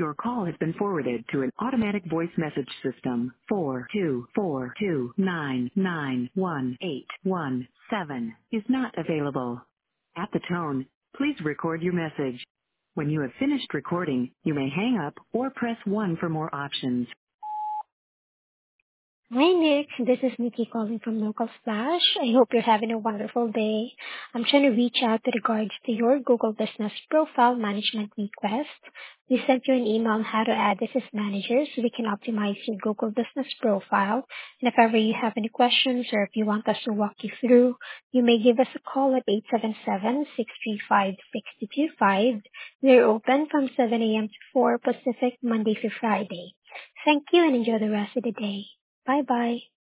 Your call has been forwarded to an automatic voice message system. 42429918117 is not available. At the tone, please record your message. When you have finished recording, you may hang up or press 1 for more options. Hi, Nick. This is Nikki calling from Local Splash. I hope you're having a wonderful day. I'm trying to reach out with regards to your Google Business Profile Management request. We sent you an email on how to add this as manager so we can optimize your Google Business Profile. And if ever you have any questions or if you want us to walk you through, you may give us a call at 877-635-6225. We're open from 7 a.m. to 4 Pacific, Monday through Friday. Thank you and enjoy the rest of the day. Bye bye.